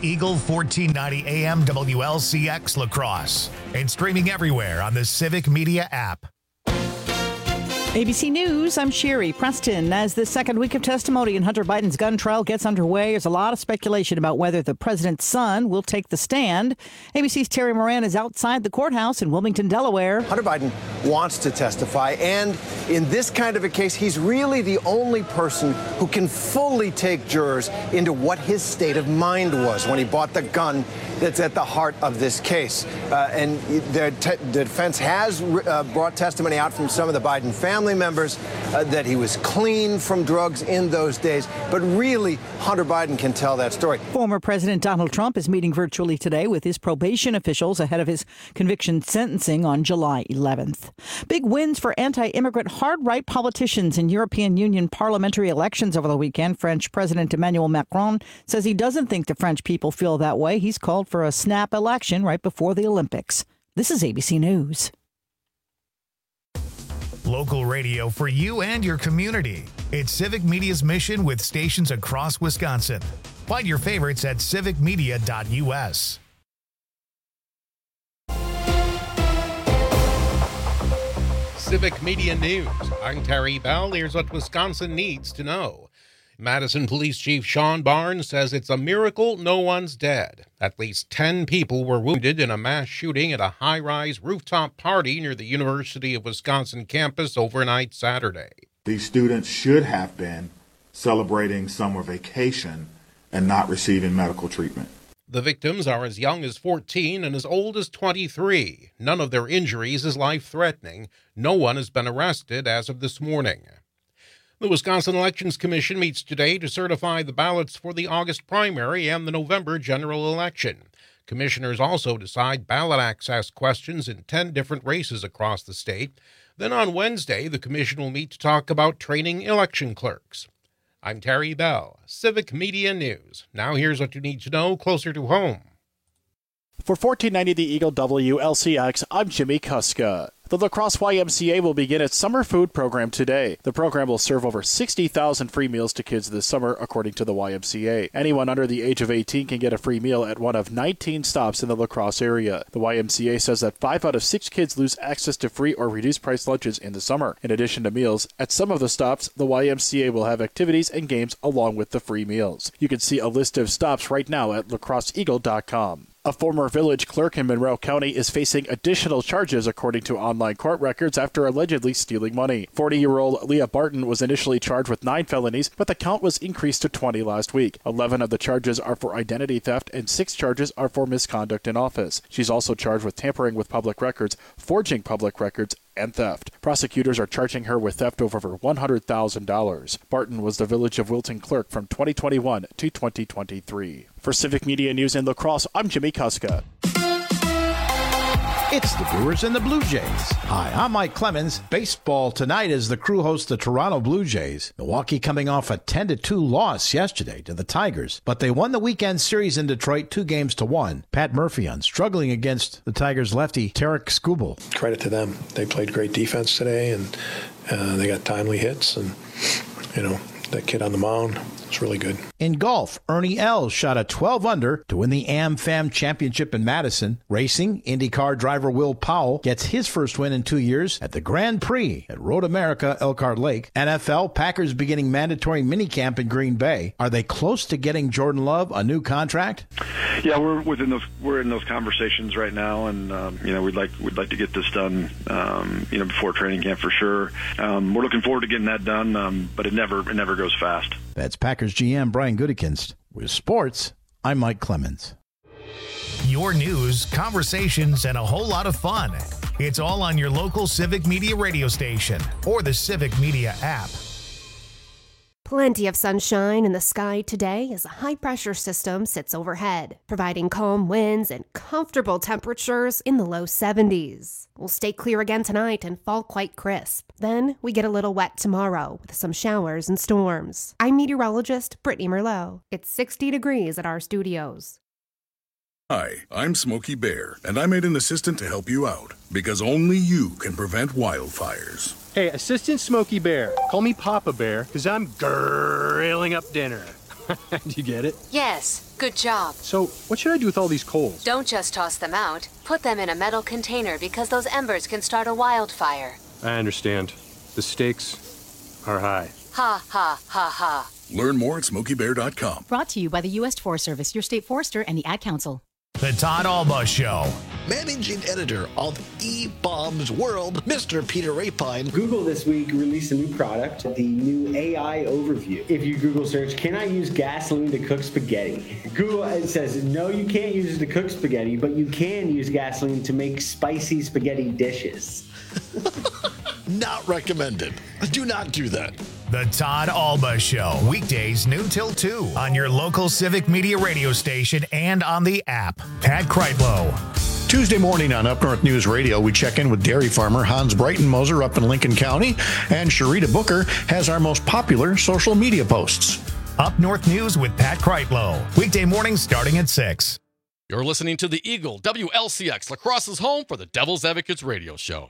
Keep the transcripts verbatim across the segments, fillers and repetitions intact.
Eagle fourteen ninety A M W L C X La Crosse and streaming everywhere on the Civic Media app. A B C News, I'm Sherry Preston. As the second week of testimony in Hunter Biden's gun trial gets underway, there's a lot of speculation about whether the president's son will take the stand. A B C's Terry Moran is outside the courthouse in Wilmington, Delaware. Hunter Biden wants to testify, and in this kind of a case, he's really the only person who can fully take jurors into what his state of mind was when he bought the gun that's at the heart of this case. Uh, and the, te- the defense has uh, brought testimony out from some of the Biden family members uh, that he was clean from drugs in those days. But really, Hunter Biden can tell that story. Former President Donald Trump is meeting virtually today with his probation officials ahead of his conviction sentencing on July eleventh. Big wins for anti-immigrant hard-right politicians in European Union parliamentary elections over the weekend. French President Emmanuel Macron says he doesn't think the French people feel that way. He's called for a snap election right before the Olympics. This is A B C News. Local radio for you and your community. It's Civic Media's mission with stations across Wisconsin. Find your favorites at civic media dot u s. Civic Media News. I'm Terry Bell. Here's what Wisconsin needs to know. Madison Police Chief Sean Barnes says it's a miracle no one's dead. At least ten people were wounded in a mass shooting at a high-rise rooftop party near the University of Wisconsin campus overnight Saturday. These students should have been celebrating summer vacation and not receiving medical treatment. The victims are as young as fourteen and as old as twenty-three. None of their injuries is life-threatening. No one has been arrested as of this morning. The Wisconsin Elections Commission meets today to certify the ballots for the August primary and the November general election. Commissioners also decide ballot access questions in ten different races across the state. Then on Wednesday, the commission will meet to talk about training election clerks. I'm Terry Bell, Civic Media News. Now here's what you need to know closer to home. For fourteen ninety The Eagle W L C X, I'm Jimmy Kuska. The La Crosse Y M C A will begin its summer food program today. The program will serve over sixty thousand free meals to kids this summer, according to the Y M C A. Anyone under the age of eighteen can get a free meal at one of nineteen stops in the La Crosse area. The Y M C A says that five out of six kids lose access to free or reduced price lunches in the summer. In addition to meals, at some of the stops, the Y M C A will have activities and games along with the free meals. You can see a list of stops right now at la crosse eagle dot com. A former village clerk in Monroe County is facing additional charges according to online court records after allegedly stealing money. forty-year-old Leah Barton was initially charged with nine felonies, but the count was increased to twenty last week. eleven of the charges are for identity theft and six charges are for misconduct in office. She's also charged with tampering with public records, forging public records, and theft. Prosecutors are charging her with theft of over one hundred thousand dollars. Barton was the Village of Wilton clerk from twenty twenty-one to twenty twenty-three. For Civic Media News in La Crosse, I'm Jimmy Kuska. It's the Brewers and the Blue Jays. Hi, I'm Mike Clemens. Baseball tonight as the Crew hosts the Toronto Blue Jays. Milwaukee coming off a ten to two loss yesterday to the Tigers, but they won the weekend series in Detroit two games to one. Pat Murphy on struggling against the Tigers lefty Tarek Skubal. Credit to them. They played great defense today, and uh, they got timely hits, and, you know, that kid on the mound, it's really good. In golf, Ernie Els shot a twelve under to win the AmFam Championship in Madison. Racing, IndyCar driver Will Powell gets his first win in two years at the Grand Prix at Road America Elkhart Lake. N F L, Packers beginning mandatory minicamp in Green Bay. Are they close to getting Jordan Love a new contract? Yeah, we're within those. We're in those conversations right now, and um, you know, we'd like we'd like to get this done, um, you know, before training camp for sure. Um, we're looking forward to getting that done, um, but it never it never goes fast. That's Packers G M Brian Gutekunst. With sports, I'm Mike Clemens. Your news, conversations, and a whole lot of fun. It's all on your local Civic Media radio station or the Civic Media app. Plenty of sunshine in the sky today as a high-pressure system sits overhead, providing calm winds and comfortable temperatures in the low seventies. We'll stay clear again tonight and fall quite crisp. Then we get a little wet tomorrow with some showers and storms. I'm meteorologist Brittany Merlot. It's sixty degrees at our studios. Hi, I'm Smokey Bear, and I made an assistant to help you out, because only you can prevent wildfires. Hey, Assistant Smokey Bear, call me Papa Bear, because I'm grilling up dinner. You get it? Yes, good job. So, what should I do with all these coals? Don't just toss them out. Put them in a metal container because those embers can start a wildfire. I understand. The stakes are high. Ha, ha, ha, ha. Learn more at smokey bear dot com. Brought to you by the U S Forest Service, your state forester, and the Ad Council. The Todd Alba Show. Managing editor of E-Bombs World, Mister Peter Rapine. Google this week released a new product, the new A I overview. If you Google search, can I use gasoline to cook spaghetti? Google it says, no, you can't use it to cook spaghetti, but you can use gasoline to make spicy spaghetti dishes. Not recommended. Do not do that. The Todd Alba Show. Weekdays noon till two on your local Civic Media radio station and on the app. Pat Kreitlow. Tuesday morning on Up North News Radio, we check in with dairy farmer Hans Breitenmoser up in Lincoln County, and Sharita Booker has our most popular social media posts. Up North News with Pat Kreitlow. Weekday mornings starting at six. You're listening to the Eagle W L C X, La Crosse's home for the Devil's Advocates radio show.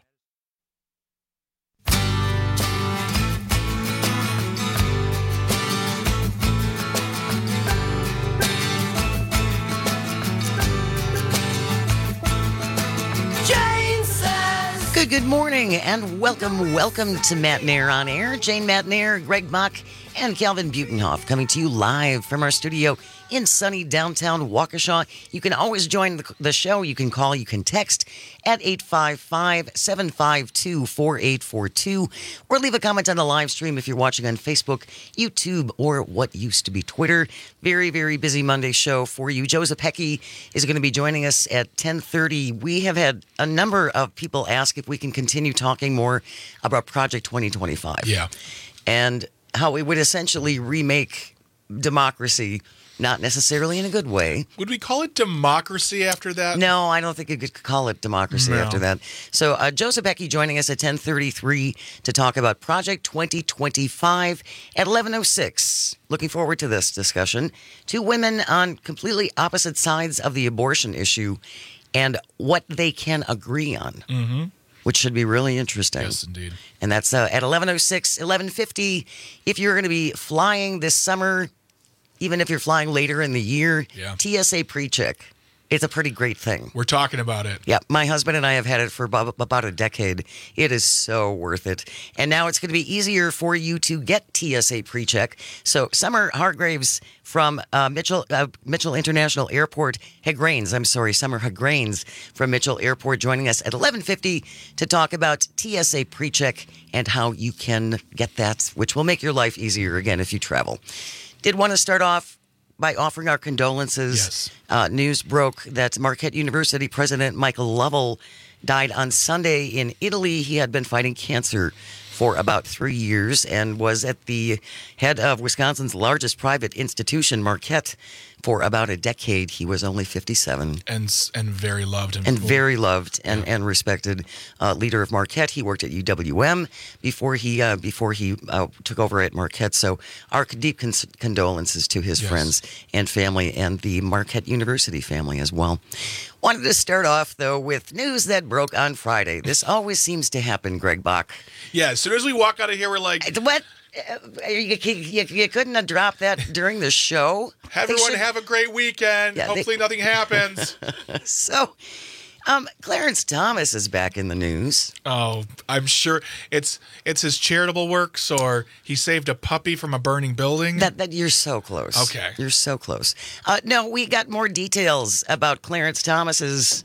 Good, good morning, and welcome, welcome to Matt Nair on Air. Jane Matt Nair, Greg Mock, and Calvin Butenhoff coming to you live from our studio in sunny downtown Waukesha. You can always join the, the show. You can call, you can text at eight five five, seven five two, four eight four two, or leave a comment on the live stream if you're watching on Facebook, YouTube, or what used to be Twitter. Very, very busy Monday show for you. Joe Zepecki is going to be joining us at ten thirty. We have had a number of people ask if we can continue talking more about Project twenty twenty-five. Yeah. And how we would essentially remake democracy, not necessarily in a good way. Would we call it democracy after that? No, I don't think you could call it democracy No. after that. So uh, Joe Zepecki joining us at ten thirty-three to talk about Project twenty twenty-five at eleven oh six. Looking forward to this discussion. Two women on completely opposite sides of the abortion issue and what they can agree on. Mm-hmm. Which should be really interesting. Yes, indeed. And that's uh, at eleven oh six, eleven fifty. If you're going to be flying this summer, even if you're flying later in the year, Yeah. T S A PreCheck. It's a pretty great thing. We're talking about it. Yeah, my husband and I have had it for about, about a decade. It is so worth it. And now it's going to be easier for you to get T S A PreCheck. So Summer Hargraves from uh, Mitchell uh, Mitchell International Airport, Hagrains, I'm sorry, Summer Hagrains from Mitchell Airport joining us at eleven fifty to talk about T S A PreCheck and how you can get that, which will make your life easier again if you travel. Did want to start off by offering our condolences. Yes. Uh, news broke that Marquette University President Michael Lovell died on Sunday in Italy. He had been fighting cancer for about three years and was at the head of Wisconsin's largest private institution, Marquette, for about a decade. He was only fifty-seven. And and very loved. And very loved and, yeah. and respected uh, leader of Marquette. He worked at U W M before he uh, before he uh, took over at Marquette. So our deep con- condolences to his yes. friends and family and the Marquette University family as well. Wanted to start off, though, with news that broke on Friday. This always seems to happen, Greg Bach. Yeah, as soon as we walk out of here, we're like... What? You, you, you couldn't have dropped that during the show? Everyone should... have a great weekend. Yeah, Hopefully they... nothing happens. So, um, Clarence Thomas is back in the news. Oh, I'm sure it's it's his charitable works, or he saved a puppy from a burning building. That that you're so close. Okay, you're so close. Uh, no, we got more details about Clarence Thomas's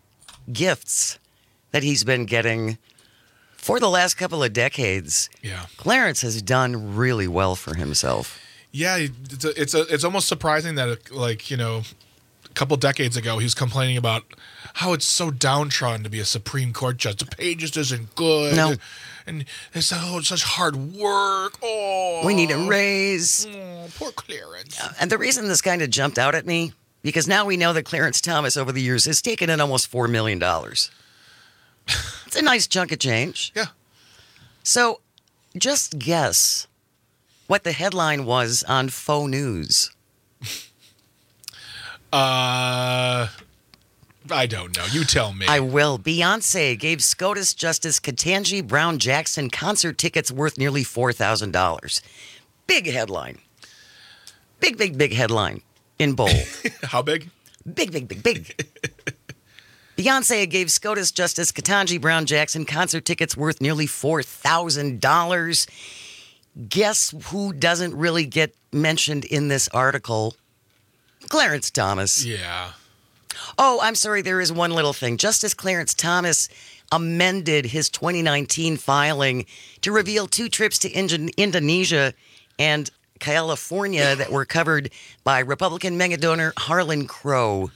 gifts that he's been getting for the last couple of decades. Yeah, Clarence has done really well for himself. Yeah, it's a, it's a, it's almost surprising that, like, you know, a couple decades ago, he was complaining about how it's so downtrodden to be a Supreme Court judge. The pay just isn't good. No. And it's oh, such hard work. Oh, we need a raise. Oh, poor Clarence. Uh, and the reason this kind of jumped out at me, because now we know that Clarence Thomas over the years has taken in almost four million dollars. It's a nice chunk of change. Yeah. So just guess what the headline was on Faux News. Uh, I don't know. You tell me. I will. Beyonce gave SCOTUS Justice Ketanji Brown Jackson concert tickets worth nearly four thousand dollars. Big headline. Big, big, big headline in bold. How big? Big, big, big, big. Beyonce gave SCOTUS Justice Ketanji Brown Jackson concert tickets worth nearly four thousand dollars. Guess who doesn't really get mentioned in this article? Clarence Thomas. Yeah. Oh, I'm sorry. There is one little thing. Justice Clarence Thomas amended his twenty nineteen filing to reveal two trips to Ind- Indonesia and California that were covered by Republican mega donor Harlan Crow.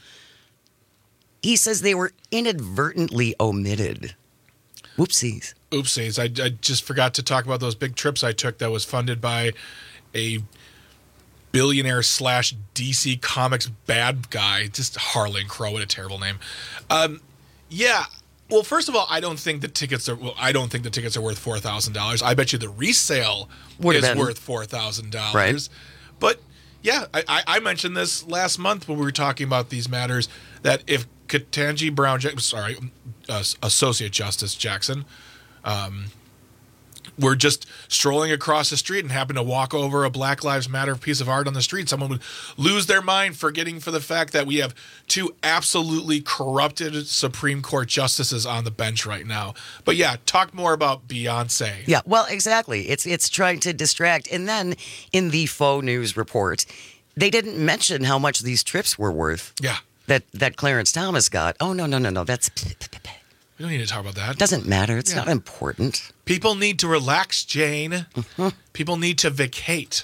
He says they were inadvertently omitted. Whoopsies. Oopsies. I, I just forgot to talk about those big trips I took that was funded by a billionaire slash D C Comics bad guy. Just Harlan Crow. What a terrible name. Um, yeah. Well, first of all, I don't think the tickets are. Well, I don't think the tickets are worth four thousand dollars. I bet you the resale Would've is been. worth four thousand dollars. Right. But yeah, I, I, I mentioned this last month when we were talking about these matters. That if Ketanji Brown, sorry, uh, Associate Justice Jackson, um, were just strolling across the street and happened to walk over a Black Lives Matter piece of art on the street, someone would lose their mind, forgetting for the fact that we have two absolutely corrupted Supreme Court justices on the bench right now. But yeah, talk more about Beyonce. Yeah, well, exactly. It's it's trying to distract. And then in the faux news report, they didn't mention how much these trips were worth. Yeah. That that Clarence Thomas got. Oh, no, no, no, no. That's... We don't need to talk about that. Doesn't matter. It's Yeah. not important. People need to relax, Jane. Mm-hmm. People need to vacate.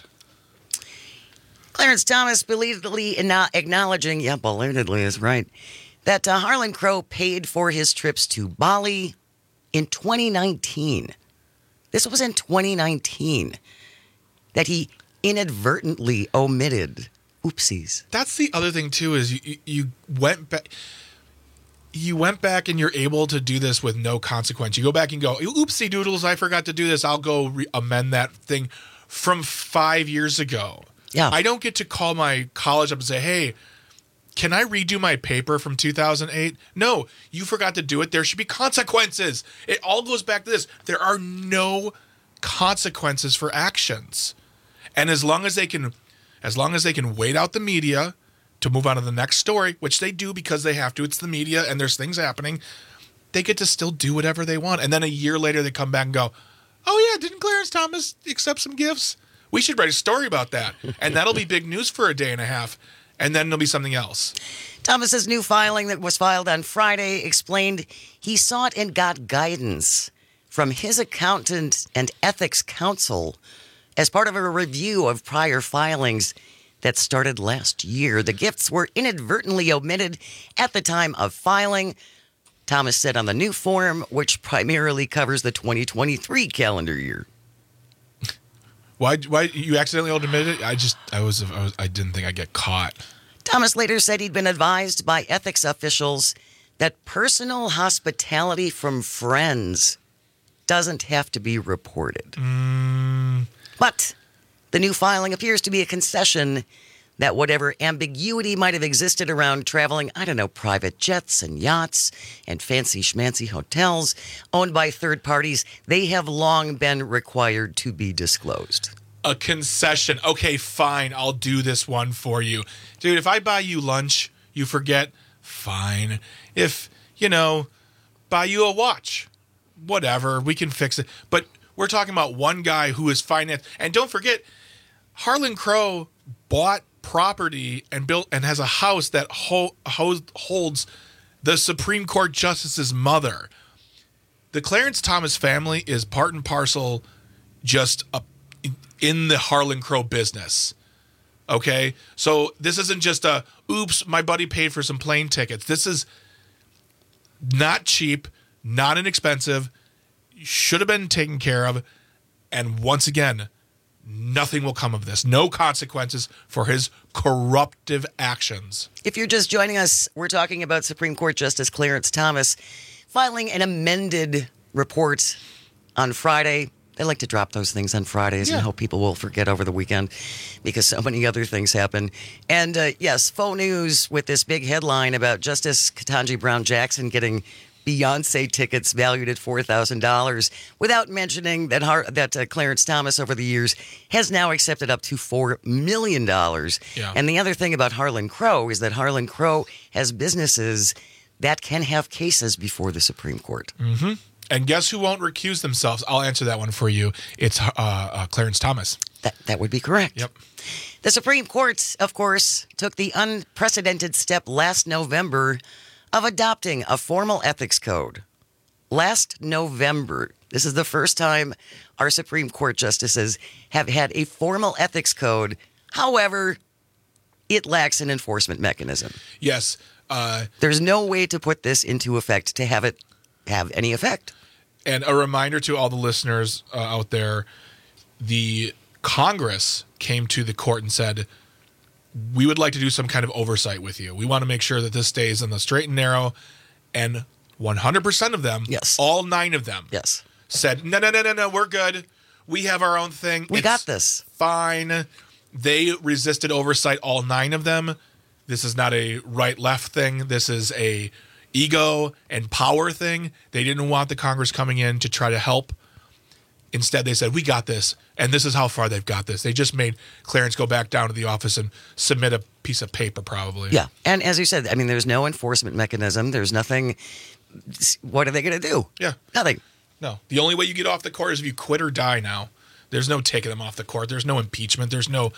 Clarence Thomas belatedly acknowledging, yeah, belatedly is right, that uh, Harlan Crow paid for his trips to Bali in twenty nineteen. This was in twenty nineteen that he inadvertently omitted. Oopsies. That's the other thing, too, is you, you, you went back... You went back and you're able to do this with no consequence. You go back and go, oopsie doodles, I forgot to do this. I'll go re- amend that thing from five years ago. Yeah. I don't get to call my college up and say, hey, can I redo my paper from two thousand eight? No, you forgot to do it. There should be consequences. It all goes back to this. There are no consequences for actions. And as long as they can, as long as they can wait out the media to move on to the next story, which they do because they have to. It's the media and there's things happening. They get to still do whatever they want. And then a year later, they come back and go, oh, yeah, didn't Clarence Thomas accept some gifts? We should write a story about that. And that'll be big news for a day and a half. And then there'll be something else. Thomas's new filing that was filed on Friday explained he sought and got guidance from his accountant and ethics counsel as part of a review of prior filings that started last year. The gifts were inadvertently omitted at the time of filing, Thomas said on the new form, which primarily covers the twenty twenty-three calendar year. Why? Why you accidentally omitted it? I just, I was, I was, I didn't think I'd get caught. Thomas later said he'd been advised by ethics officials that personal hospitality from friends doesn't have to be reported. Mm. But the new filing appears to be a concession that whatever ambiguity might have existed around traveling, I don't know, private jets and yachts and fancy schmancy hotels owned by third parties, they have long been required to be disclosed. A concession. Okay, fine. I'll do this one for you. Dude, if I buy you lunch, you forget, fine. If, you know, buy you a watch, whatever, we can fix it. But we're talking about one guy who is financed. And don't forget, Harlan Crow bought property and built and has a house that ho- ho- holds the Supreme Court Justice's mother. The Clarence Thomas family is part and parcel just a, in the Harlan Crow business. Okay? So this isn't just a, oops, my buddy paid for some plane tickets. This is not cheap, not inexpensive, should have been taken care of. And once again, nothing will come of this. No consequences for his corruptive actions. If you're just joining us, we're talking about Supreme Court Justice Clarence Thomas filing an amended report on Friday. They like to drop those things on Fridays Yeah. and hope people will forget over the weekend because so many other things happen. And uh, yes, faux news with this big headline about Justice Ketanji Brown Jackson getting Beyonce tickets valued at four thousand dollars, without mentioning that Har- that uh, Clarence Thomas over the years has now accepted up to four million dollars. Yeah. And the other thing about Harlan Crow is that Harlan Crow has businesses that can have cases before the Supreme Court. Mm-hmm. And guess who won't recuse themselves? I'll answer that one for you. It's uh, uh, Clarence Thomas. That, that would be correct. Yep. The Supreme Court, of course, took the unprecedented step last November of adopting a formal ethics code. Last November, this is the first time our Supreme Court justices have had a formal ethics code. However, it lacks an enforcement mechanism. Yes. Uh, There's no way to put this into effect to have it have any effect. And a reminder to all the listeners uh, out there, the Congress came to the court and said, we would like to do some kind of oversight with you. We want to make sure that this stays in the straight and narrow. And one hundred percent of them, yes, all nine of them, yes, said, no, no, no, no, no, we're good. We have our own thing. We it's got this. Fine. They resisted oversight, all nine of them. This is not a right-left thing. This is a ego and power thing. They didn't want the Congress coming in to try to help. Instead, they said, we got this. And this is how far they've got this. They just made Clarence go back down to the office and submit a piece of paper, probably. Yeah. And as you said, I mean, there's no enforcement mechanism. There's nothing. What are they going to do? Yeah. Nothing. No. The only way you get off the court is if you quit or die now. There's no taking them off the court. There's no impeachment. There's no...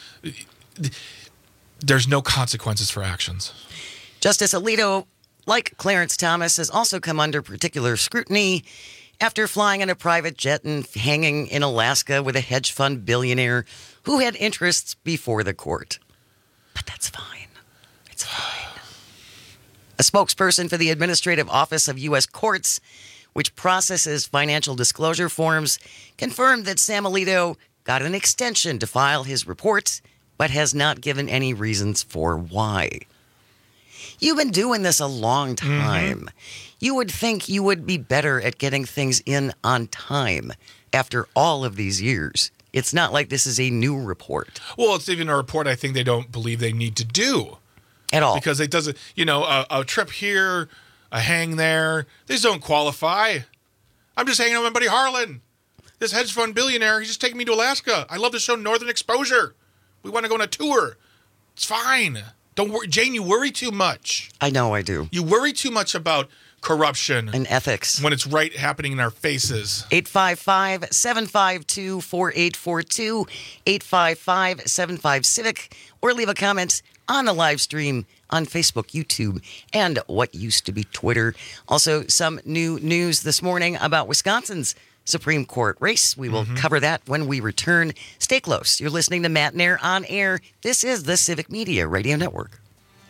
There's no consequences for actions. Justice Alito, like Clarence Thomas, has also come under particular scrutiny after flying in a private jet and hanging in Alaska with a hedge fund billionaire who had interests before the court. But that's fine. It's fine. A spokesperson for the Administrative Office of U S Courts, which processes financial disclosure forms, confirmed that Sam Alito got an extension to file his report, but has not given any reasons for why. You've been doing this a long time. Mm-hmm. You would think you would be better at getting things in on time after all of these years. It's not like this is a new report. Well, it's even a report I think they don't believe they need to do. At all. Because it doesn't, you know, a, a trip here, a hang there, these don't qualify. I'm just hanging out with my buddy Harlan. This hedge fund billionaire, he's just taking me to Alaska. I love to show Northern Exposure. We want to go on a tour. It's fine. Don't worry. Jane, you worry too much. I know I do. You worry too much about corruption. And ethics. When it's right happening in our faces. eight five five, seven five two, four eight four two, eight five five, seven five Civic, or leave a comment on the live stream on Facebook, YouTube, and what used to be Twitter. Also, some new news this morning about Wisconsin's Supreme Court race. We will mm-hmm. cover that when we return. Stay close. You're listening to Matt Nair on air. This is the Civic Media Radio Network.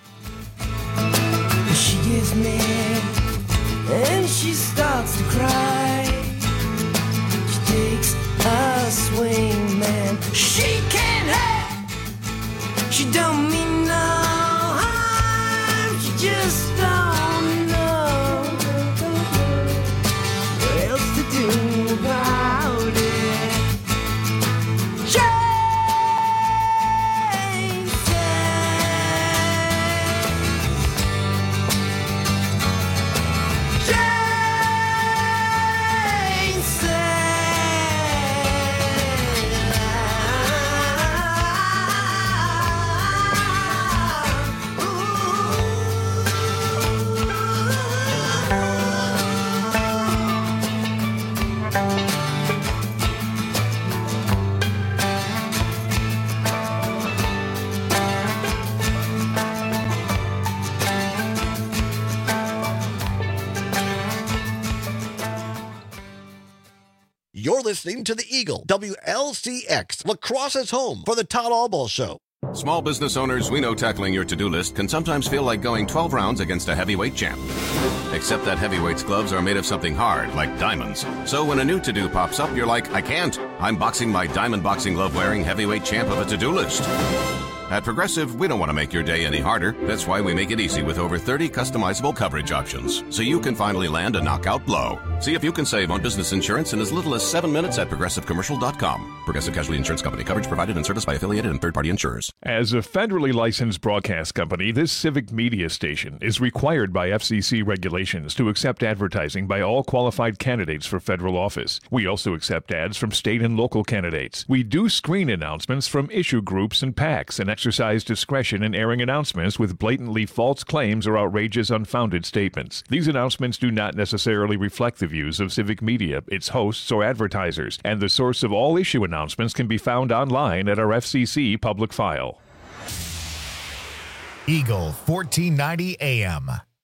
She gets mad and she starts to cry. She takes a swing, man. She can't help. She don't mean no harm. She just don't know what else to do about it. Jane said, Jane You're listening to the Eagle, W L C X, La Crosse's home for the Todd Albaugh Show. Small business owners, we know tackling your to-do list can sometimes feel like going twelve rounds against a heavyweight champ. Except that heavyweight's gloves are made of something hard, like diamonds. So when a new to-do pops up, you're like, I can't. I'm boxing my diamond boxing glove-wearing heavyweight champ of a to-do list. At Progressive, we don't want to make your day any harder. That's why we make it easy with over thirty customizable coverage options, so you can finally land a knockout blow. See if you can save on business insurance in as little as seven minutes at progressive commercial dot com. Progressive Casualty Insurance Company. Coverage provided and serviced by affiliated and third-party insurers. As a federally licensed broadcast company, this civic media station is required by F C C regulations to accept advertising by all qualified candidates for federal office. We also accept ads from state and local candidates. We do screen announcements from issue groups and PACs and exercise discretion in airing announcements with blatantly false claims or outrageous, unfounded statements. These announcements do not necessarily reflect the views of Civic Media, its hosts, or advertisers, and the source of all issue announcements can be found online at our F C C public file. Eagle fourteen ninety A M.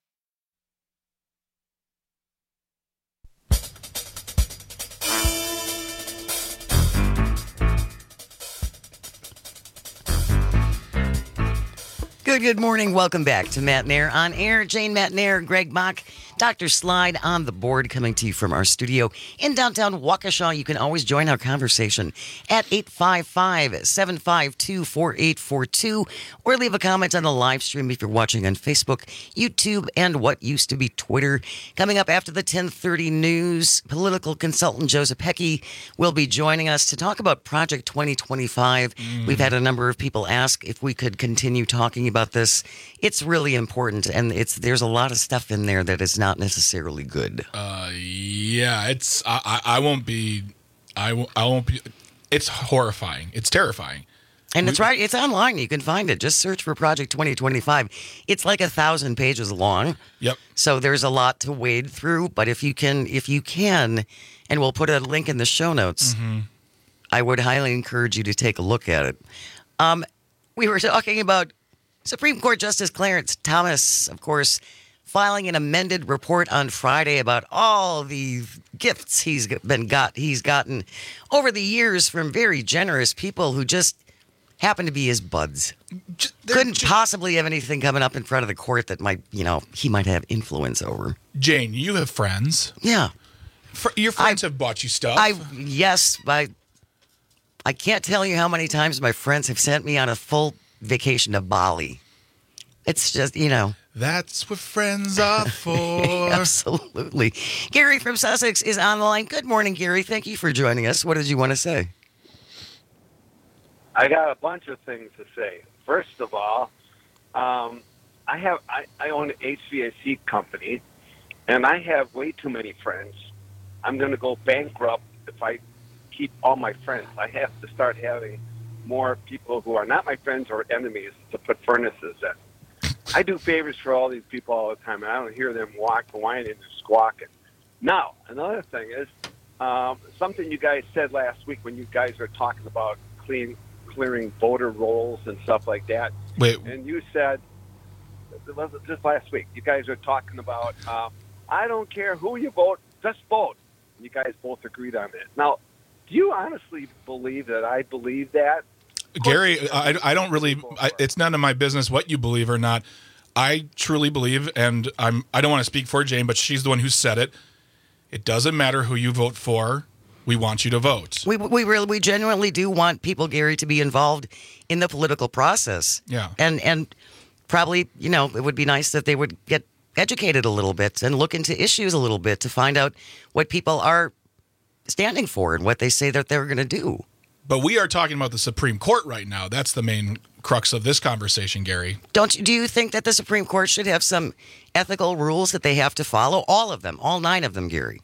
Good, good morning. Welcome back to Matt Nair on Air. Jane Matt Nair, Greg Mock, Doctor Slide on the board, coming to you from our studio in downtown Waukesha. You can always join our conversation at eight five five, seven five two, four eight four two or leave a comment on the live stream if you're watching on Facebook, YouTube, and what used to be Twitter. Coming up after the ten thirty news, political consultant Joseph Heckey will be joining us to talk about Project twenty twenty-five. Mm. We've had a number of people ask if we could continue talking about this. It's really important, and it's there's a lot of stuff in there that is not necessarily good. Uh, yeah, it's I, I, I won't be I won't, I won't be. It's horrifying. It's terrifying. And we, it's right. It's online. You can find it. Just search for Project twenty twenty-five. It's like a thousand pages long. Yep. So there's a lot to wade through. But if you can, if you can, and we'll put a link in the show notes. Mm-hmm. I would highly encourage you to take a look at it. Um, we were talking about Supreme Court Justice Clarence Thomas, of course, filing an amended report on Friday about all the gifts he's been got he's gotten over the years from very generous people who just happen to be his buds. Just, Couldn't just, possibly have anything coming up in front of the court that might, you know, he might have influence over. Jane, you have friends. Yeah. Fr- your friends I, have bought you stuff. I yes, I I can't tell you how many times my friends have sent me on a full vacation to Bali. It's just, you know. That's what friends are for. Absolutely. Gary from Sussex is on the line. Good morning, Gary. Thank you for joining us. What did you want to say? I got a bunch of things to say. First of all, um, I have I, I own an H V A C company, and I have way too many friends. I'm going to go bankrupt if I keep all my friends. I have to start having more people who are not my friends or enemies to put furnaces in. I do favors for all these people all the time, and I don't hear them walk, whining, and squawking. Now, another thing is um, something you guys said last week when you guys were talking about clean, clearing voter rolls and stuff like that. Wait. And you said, just last week, you guys were talking about, uh, I don't care who you vote, just vote. You guys both agreed on that. Now, do you honestly believe that I believe that? Gary, I, I don't really, I, it's none of my business what you believe or not. I truly believe, and I'm, I don't want to speak for Jane, but she's the one who said it. It doesn't matter who you vote for. We want you to vote. We we really we genuinely do want people, Gary, to be involved in the political process. Yeah. And and probably, you know, it would be nice that they would get educated a little bit and look into issues a little bit to find out what people are standing for and what they say that they're going to do. But we are talking about the Supreme Court right now. That's the main crux of this conversation, Gary. Don't you, do you think that the Supreme Court should have some ethical rules that they have to follow? All of them, all nine of them, Gary.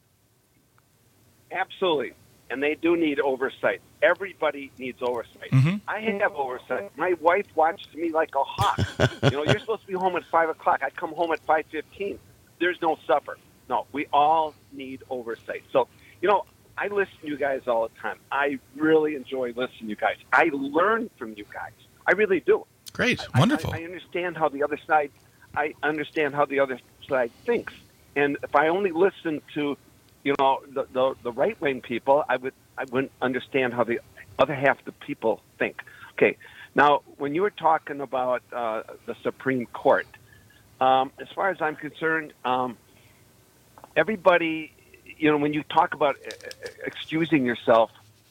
Absolutely. And they do need oversight. Everybody needs oversight. Mm-hmm. I have oversight. My wife watches me like a hawk. You know, you're supposed to be home at five o'clock. I come home at five fifteen. There's no supper. No, we all need oversight. So, you know, I listen to you guys all the time. I really enjoy listening to you guys. I learn from you guys. I really do. Great. I, Wonderful. I, I understand how the other side, I understand how the other side thinks. And if I only listen to, you know, the, the, the right-wing people, I would, I wouldn't understand how the other half of the people think. Okay. Now, when you were talking about uh, the Supreme Court, um, as far as I'm concerned, um, everybody, you know, when you talk about excusing yourself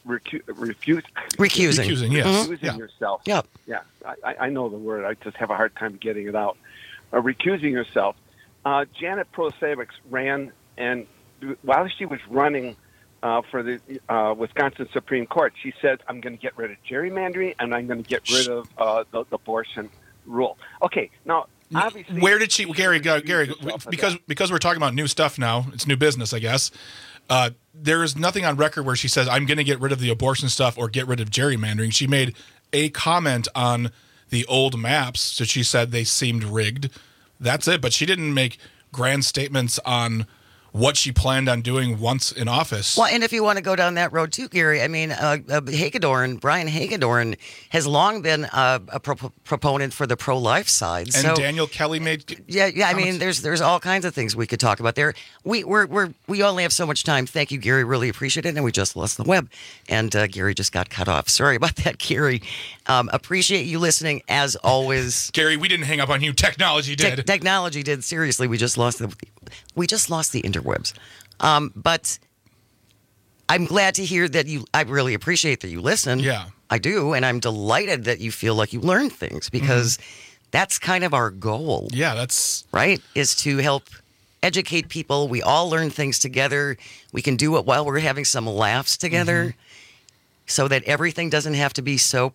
recu- refuse, Recusing. Recusing, yes. recusing Yeah. yourself. Yep. Yeah, I, I know the word. I just have a hard time getting it out. Uh, recusing yourself. Uh, Janet Prosavics ran, and while she was running uh, for the uh, Wisconsin Supreme Court, she said, I'm going to get rid of gerrymandering, and I'm going to get rid of uh, the, the abortion rule. Okay, now, obviously... Where did she... Gary, go, Gary, because because we're talking about new stuff now, it's new business, I guess, uh, there is nothing on record where she says, I'm going to get rid of the abortion stuff or get rid of gerrymandering. She made a comment on the old maps, so she said they seemed rigged. That's it, but she didn't make grand statements on what she planned on doing once in office. Well, and if you want to go down that road too, Gary, I mean, uh, uh, Hagedorn, Brian Hagedorn has long been uh, a pro- proponent for the pro-life side. And so, Daniel Kelly made yeah, yeah. I comments. mean, there's there's all kinds of things we could talk about there. We we're, we're we only have so much time. Thank you, Gary. Really appreciate it. And we just lost the web, and uh, Gary just got cut off. Sorry about that, Gary. Um, appreciate you listening as always. Gary, we didn't hang up on you. Technology did. Te- technology did. Seriously, we just lost the we just lost the interwebs. Um, but I'm glad to hear that you. I really appreciate that you listen. Yeah, I do, and I'm delighted that you feel like you learned things because mm-hmm. that's kind of our goal. Yeah, that's right. Is to help educate people. We all learn things together. We can do it while we're having some laughs together, mm-hmm. so that everything doesn't have to be so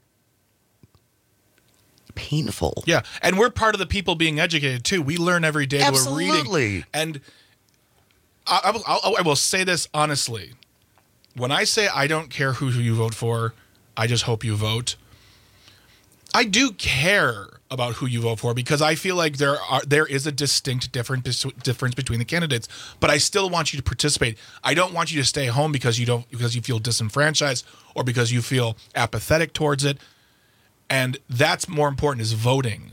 painful. Yeah, and we're part of the people being educated too. We learn every day. Absolutely. We're reading, and I, I, will, I will say this honestly: when I say I don't care who you vote for, I just hope you vote. I do care about who you vote for because I feel like there are there is a distinct different difference between the candidates. But I still want you to participate. I don't want you to stay home because you don't because you feel disenfranchised or because you feel apathetic towards it. And that's more important is voting.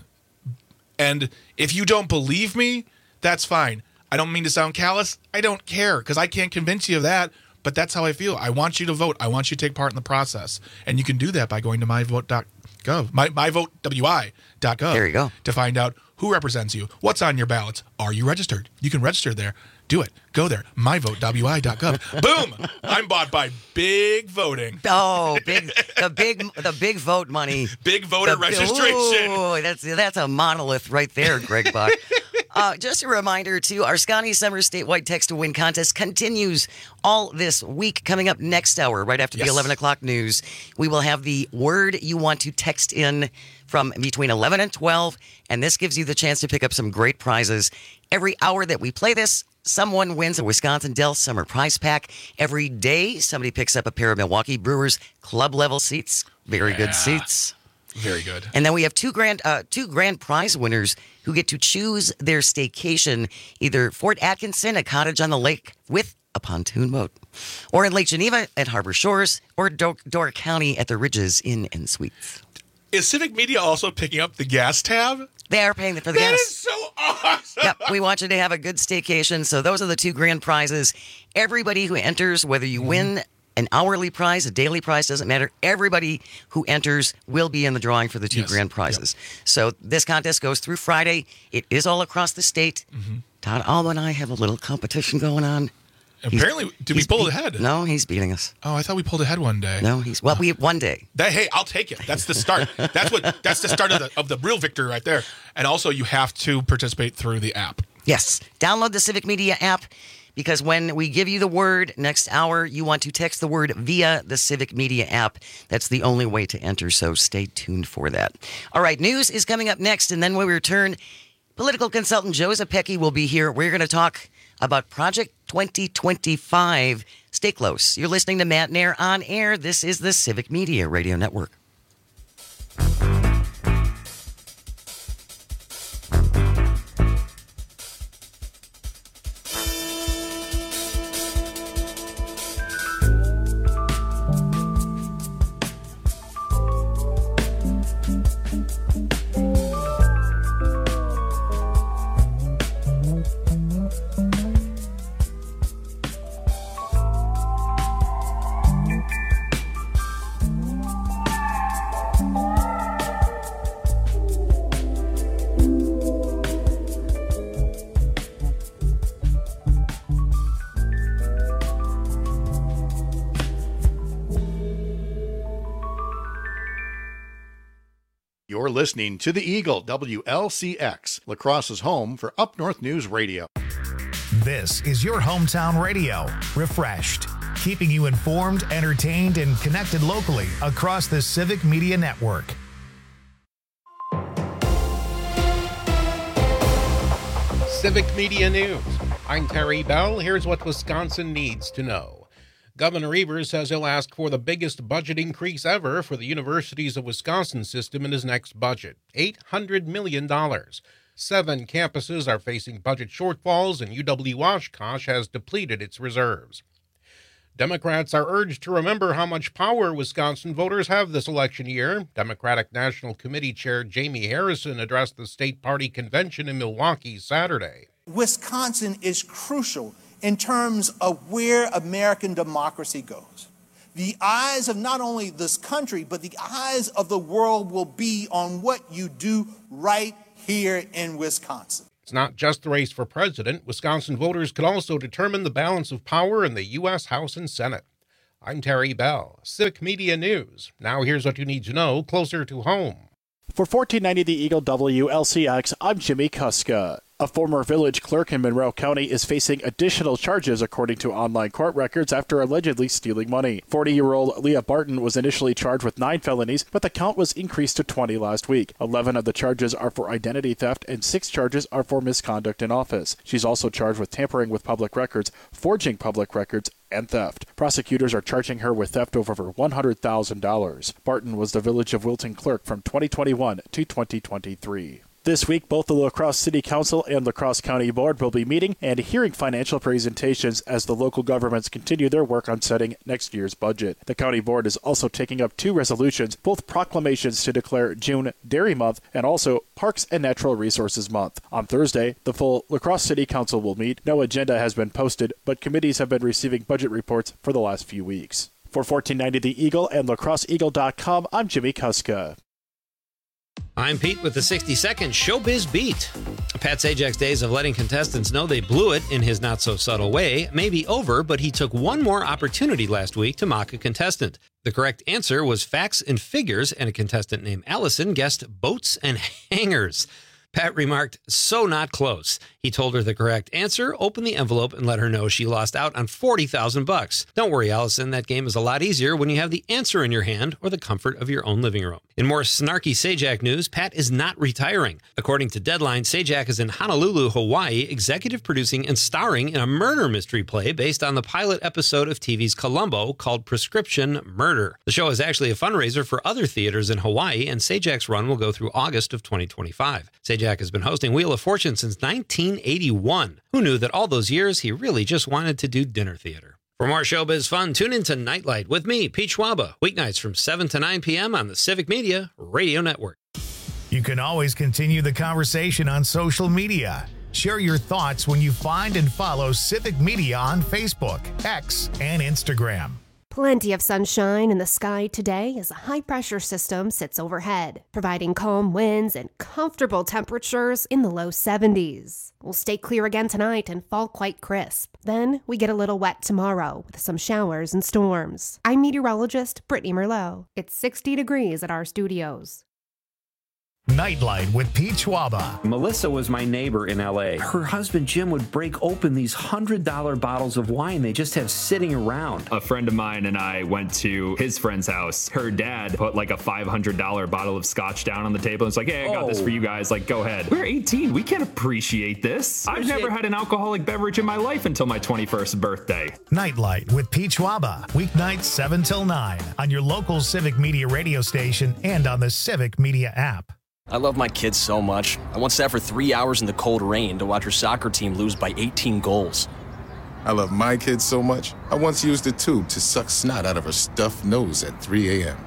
And if you don't believe me, that's fine. I don't mean to sound callous. I don't care because I can't convince you of that. But that's how I feel. I want you to vote. I want you to take part in the process. And you can do that by going to my vote dot gov, my, my vote W I dot gov. There you go. To find out who represents you, what's on your ballots, are you registered? You can register there. Do it. Go there. my vote W I dot gov. Boom! I'm bought by Big Voting. Oh, big the big the big vote money. Big voter the, registration. Ooh, that's that's a monolith right there, Greg Buck. uh, just a reminder too, our Scotty Summer statewide text to win contest continues all this week. Coming up next hour, right after Yes. the eleven o'clock news, we will have the word you want to text in from between eleven and twelve, and this gives you the chance to pick up some great prizes. Every hour that we play this, someone wins a Wisconsin Dells Summer Prize Pack. Every day, somebody picks up a pair of Milwaukee Brewers club level seats. Very Yeah. good seats. Very good. And then we have two grand, uh, two grand prize winners who get to choose their staycation, either Fort Atkinson, a cottage on the lake with a pontoon boat, or in Lake Geneva at Harbor Shores, or Door, Door County at the Ridges Inn and Suites. Is Civic Media also picking up the gas tab? They are paying for the That gas. is so awesome. Yep, we want you to have a good staycation. So those are the two grand prizes. Everybody who enters, whether you win an hourly prize, a daily prize, doesn't matter. Everybody who enters will be in the drawing for the two Yes. grand prizes. So this contest goes through Friday. It is all across the state. Mm-hmm. Todd Alba and I have a little competition going on. Apparently, He's- did we he's pull beat- ahead? No, he's beating us. Oh, I thought we pulled ahead one day. No, he's well. We have one day. That, hey, I'll take it. That's the start. That's what. That's the start of the of the real victory right there. And also, you have to participate through the app. Yes. Download the Civic Media app because when we give you the word next hour, you want to text the word via the Civic Media app. That's the only way to enter, so stay tuned for that. All right, news is coming up next, and then when we return, political consultant Joe Zapecki will be here. We're going to talk about Project twenty twenty-five. Stay close. You're listening to Matt Nair on air. This is the Civic Media Radio Network. listening to the Eagle, W L C X, La Crosse's home for Up North News Radio. This is your hometown radio, refreshed, keeping you informed, entertained, and connected locally across the Civic Media Network. Civic Media News. I'm Terry Bell. Here's what Wisconsin needs to know. Governor Evers says he'll ask for the biggest budget increase ever for the Universities of Wisconsin system in his next budget, eight hundred million dollars. Seven campuses are facing budget shortfalls, and U W-Oshkosh has depleted its reserves. Democrats are urged to remember how much power Wisconsin voters have this election year. Democratic National Committee Chair Jamie Harrison addressed the state party convention in Milwaukee Saturday. Wisconsin is crucial in terms of where American democracy goes. The eyes of not only this country, but the eyes of the world will be on what you do right here in Wisconsin. It's not just the race for president. Wisconsin voters could also determine the balance of power in the U S House and Senate. I'm Terry Bell, Civic Media News. Now here's what you need to know closer to home. For fourteen ninety The Eagle W L C X, I'm Jimmy Kuska. A former village clerk in Monroe County is facing additional charges according to online court records after allegedly stealing money. forty-year-old Leah Barton was initially charged with nine felonies, but the count was increased to twenty last week. eleven of the charges are for identity theft and six charges are for misconduct in office. She's also charged with tampering with public records, forging public records, and theft. Prosecutors are charging her with theft of over one hundred thousand dollars. Barton was the Village of Wilton clerk from twenty twenty-one to twenty twenty-three. This week, both the La Crosse City Council and La Crosse County Board will be meeting and hearing financial presentations as the local governments continue their work on setting next year's budget. The County Board is also taking up two resolutions, both proclamations to declare June Dairy Month and also Parks and Natural Resources Month. On Thursday, the full La Crosse City Council will meet. No agenda has been posted, but committees have been receiving budget reports for the last few weeks. For fourteen ninety The Eagle and La Crosse Eagle dot com, I'm Jimmy Kuska. I'm Pete with the sixty second Showbiz Beat. Pat Sajak's days of letting contestants know they blew it in his not-so-subtle way may be over, but he took one more opportunity last week to mock a contestant. The correct answer was facts and figures, and a contestant named Allison guessed boats and hangers. Pat remarked, "So not close." He told her the correct answer, opened the envelope, and let her know she lost out on forty thousand bucks. Don't worry, Allison, that game is a lot easier when you have the answer in your hand or the comfort of your own living room. In more snarky Sajak news, Pat is not retiring. According to Deadline, Sajak is in Honolulu, Hawaii, executive producing and starring in a murder mystery play based on the pilot episode of T V's Columbo called Prescription Murder. The show is actually a fundraiser for other theaters in Hawaii, and Sajak's run will go through August of twenty twenty-five. Sajak has been hosting Wheel of Fortune since nineteen eighty-one. Who knew that all those years he really just wanted to do dinner theater? For more showbiz fun, tune in to Nightlight with me, Pete Schwaba, weeknights from seven to nine p.m. on the Civic Media Radio Network. You can always continue the conversation on social media. Share your thoughts when you find and follow Civic Media on Facebook, X, and Instagram. Plenty of sunshine in the sky today as a high-pressure system sits overhead, providing calm winds and comfortable temperatures in the low seventies. We'll stay clear again tonight and fall quite crisp. Then we get a little wet tomorrow with some showers and storms. I'm meteorologist Brittany Merlot. It's sixty degrees at our studios. Nightlight with Pete Schwaba. Melissa was my neighbor in L A. Her husband Jim would break open these one hundred dollar bottles of wine they just have sitting around. A friend of mine and I went to his friend's house. Her dad put like a five hundred dollar bottle of scotch down on the table and was like, hey, I got oh. this for you guys. Like, go ahead. We're eighteen. We can't appreciate this. I've never had an alcoholic beverage in my life until my twenty-first birthday. Nightlight with Pete Schwaba. Weeknights seven till nine on your local Civic Media radio station and on the Civic Media app. I love my kids so much. I once sat for three hours in the cold rain to watch her soccer team lose by eighteen goals. I love my kids so much, I once used a tube to suck snot out of her stuffed nose at three a.m.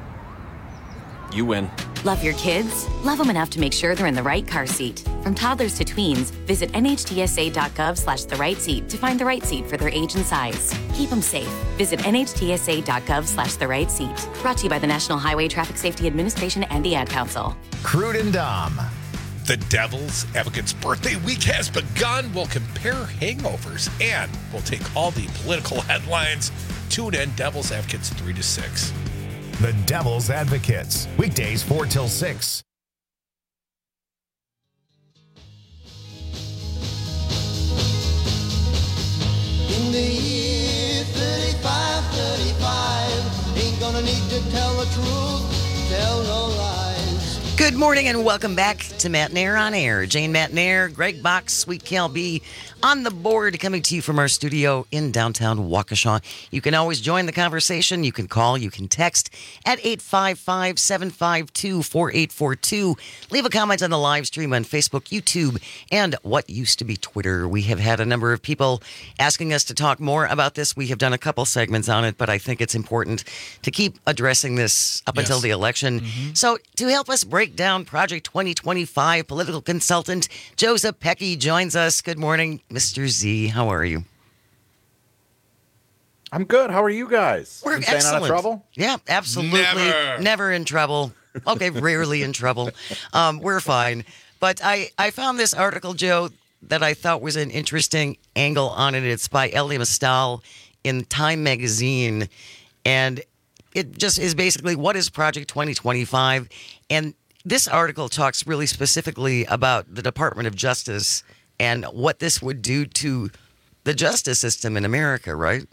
You win. Love your kids? Love them enough to make sure they're in the right car seat. From toddlers to tweens, visit nhtsa.gov slash the right seat to find the right seat for their age and size. Keep them safe. Visit nhtsa.gov slash the right seat. Brought to you by the National Highway Traffic Safety Administration and the Ad Council. Crude and Dom. The Devil's Advocates birthday week has begun. We'll compare hangovers and we'll take all the political headlines. Tune in, Devil's Advocates three to six. The Devil's Advocates, weekdays four till six truth, tell no lies. Good morning and welcome back to Matt Nair on Air. Jane Matt Nair, Greg Box, Sweet Cal B on the board, coming to you from our studio in downtown Waukesha. You can always join the conversation. You can call, you can text at eight five five, seven five two, four eight four two. Leave a comment on the live stream on Facebook, YouTube, and what used to be Twitter. We have had a number of people asking us to talk more about this. We have done a couple segments on it, but I think it's important to keep addressing this up Yes. until the election. Mhm. So to help us break down Project twenty twenty-five, political consultant Joseph Pecky joins us. Good morning, Mister Z. How are you? I'm good. How are you guys? We're Been staying excellent. out of trouble? Yeah, absolutely. Never. Never in trouble. Okay, rarely in trouble. Um, we're fine. But I, I found this article, Joe, that I thought was an interesting angle on it. It's by Elie Mystal in Time Magazine. And it just is basically, what is Project twenty twenty-five? And this article talks really specifically about the Department of Justice and what this would do to the justice system in America, right?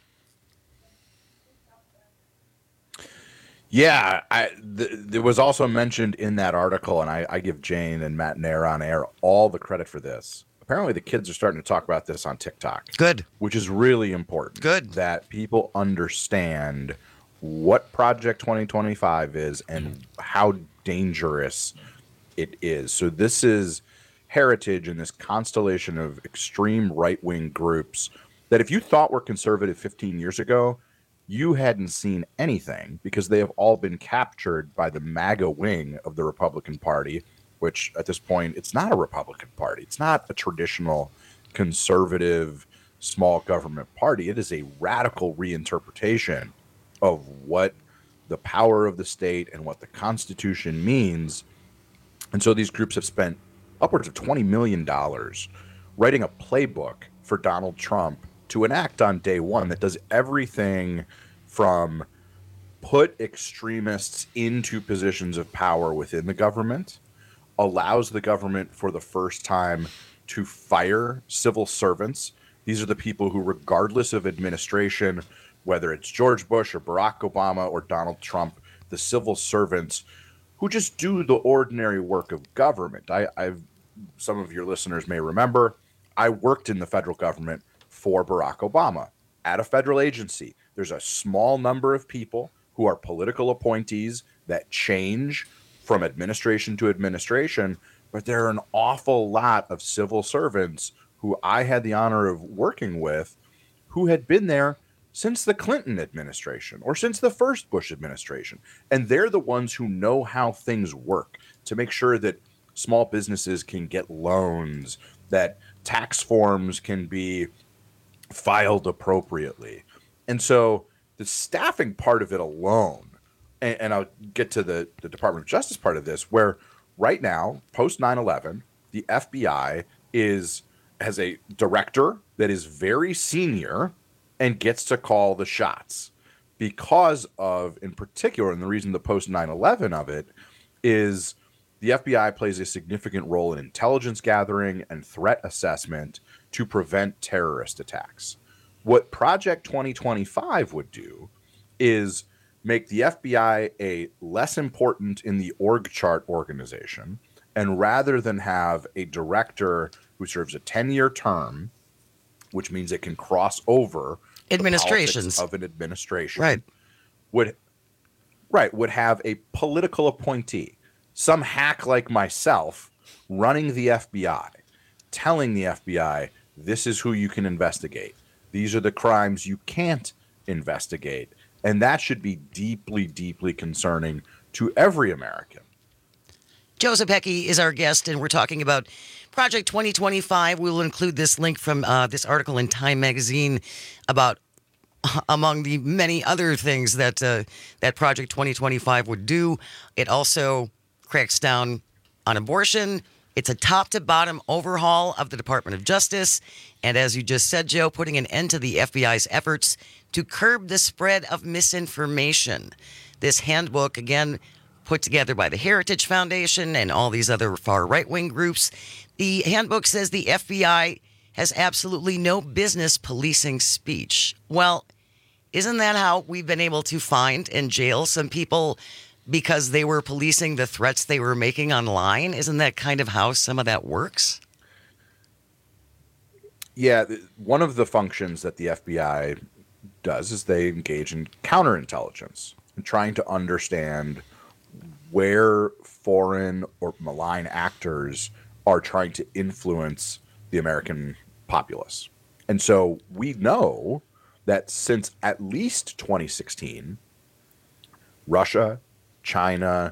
Yeah, I, th- there was also mentioned in that article, and I, I give Jane and Matt Nair on air all the credit for this. Apparently, the kids are starting to talk about this on TikTok. Good. Which is really important. Good. That people understand what Project twenty twenty-five is and how dangerous it is. So this is heritage in this constellation of extreme right-wing groups that if you thought were conservative fifteen years ago, you hadn't seen anything because they have all been captured by the MAGA wing of the Republican Party, which at this point, it's not a Republican Party. It's not a traditional conservative small government party. It is a radical reinterpretation of what the power of the state and what the Constitution means. And so these groups have spent upwards of twenty million dollars writing a playbook for Donald Trump to enact on day one that does everything from put extremists into positions of power within the government, allows the government for the first time to fire civil servants. These are the people who, regardless of administration, whether it's George Bush or Barack Obama or Donald Trump, the civil servants who just do the ordinary work of government. I, I've some of your listeners may remember, I worked in the federal government for Barack Obama at a federal agency. There's a small number of people who are political appointees that change from administration to administration, but there are an awful lot of civil servants who I had the honor of working with who had been there since the Clinton administration or since the first Bush administration. And they're the ones who know how things work to make sure that small businesses can get loans, that tax forms can be filed appropriately. And so the staffing part of it alone, and, and I'll get to the, the Department of Justice part of this, where right now, post nine eleven, the F B I is has a director that is very senior and gets to call the shots because of, in particular, and the reason the post nine eleven of it is the F B I plays a significant role in intelligence gathering and threat assessment to prevent terrorist attacks. What Project twenty twenty-five would do is make the F B I a less important in the org chart organization, and rather than have a director who serves a ten-year term, which means it can cross over administrations the politics of an administration, right? Would right would have a political appointee, some hack like myself, running the F B I, telling the F B I, this is who you can investigate. These are the crimes you can't investigate. And that should be deeply, deeply concerning to every American. Joseph Pecky is our guest, and we're talking about Project twenty twenty-five. We will include this link from uh, this article in Time Magazine about, uh, among the many other things that uh, that Project twenty twenty-five would do. It also cracks down on abortion. It's a top-to-bottom overhaul of the Department of Justice. And as you just said, Joe, putting an end to the F B I's efforts to curb the spread of misinformation. This handbook, again, put together by the Heritage Foundation and all these other far right-wing groups. The handbook says the F B I has absolutely no business policing speech. Well, isn't that how we've been able to find and jail some people because they were policing the threats they were making online? Isn't that kind of how some of that works? Yeah, one of the functions that the F B I does is they engage in counterintelligence and trying to understand where foreign or malign actors are trying to influence the American populace. And so we know that since at least twenty sixteen, Russia, China,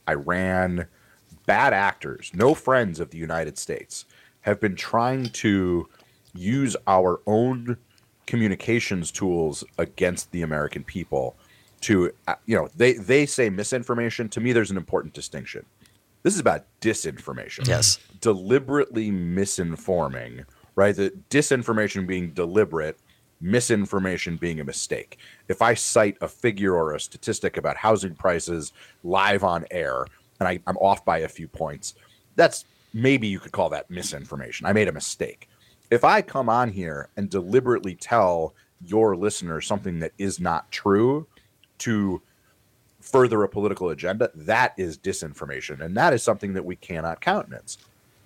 Iran, bad actors, no friends of the United States, have been trying to use our own communications tools against the American people to, you know, they, they say misinformation. To me, there's an important distinction. This is about disinformation. Yes. Deliberately misinforming, right? The disinformation being deliberate, misinformation being a mistake. If I cite a figure or a statistic about housing prices live on air and I, I'm off by a few points, that's maybe you could call that misinformation. I made a mistake. If I come on here and deliberately tell your listener something that is not true to further a political agenda, that is disinformation. And that is something that we cannot countenance.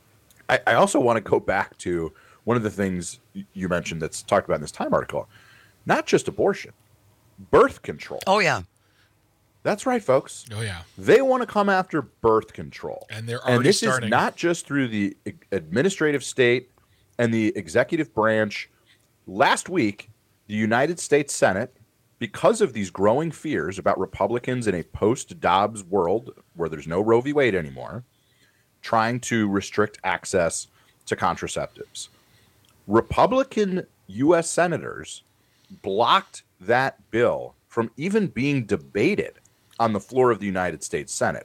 I, I also want to go back to one of the things you mentioned that's talked about in this Time article, not just abortion, birth control. Oh, yeah. That's right, folks. Oh, yeah. They want to come after birth control. And they're already And this starting. is not just through the administrative state and the executive branch. Last week, the United States Senate, because of these growing fears about Republicans in a post-Dobbs world where there's no Roe v. Wade anymore, trying to restrict access to contraceptives. Republican U S senators blocked that bill from even being debated on the floor of the United States Senate.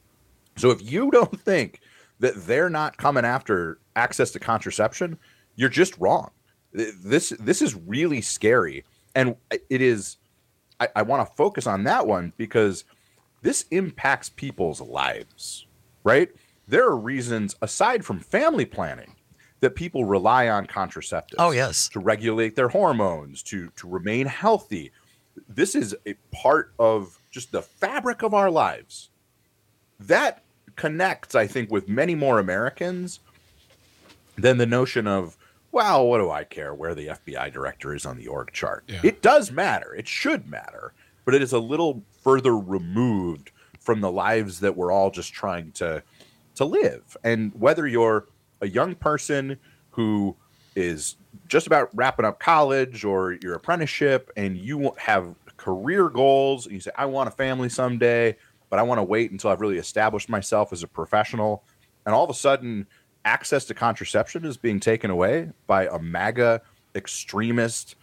So if you don't think that they're not coming after access to contraception, you're just wrong. This this is really scary. And it is, I, I want to focus on that one because this impacts people's lives, right? There are reasons, aside from family planning, that people rely on contraceptives. Oh, yes. To regulate their hormones, to, to remain healthy. This is a part of just the fabric of our lives. That connects, I think, with many more Americans than the notion of, well, what do I care where the F B I director is on the org chart? Yeah. It does matter. It should matter. But it is a little further removed from the lives that we're all just trying to to live. And whether you're a young person who is just about wrapping up college or your apprenticeship and you have career goals and you say, I want a family someday, but I want to wait until I've really established myself as a professional. And all of a sudden, access to contraception is being taken away by a MAGA extremist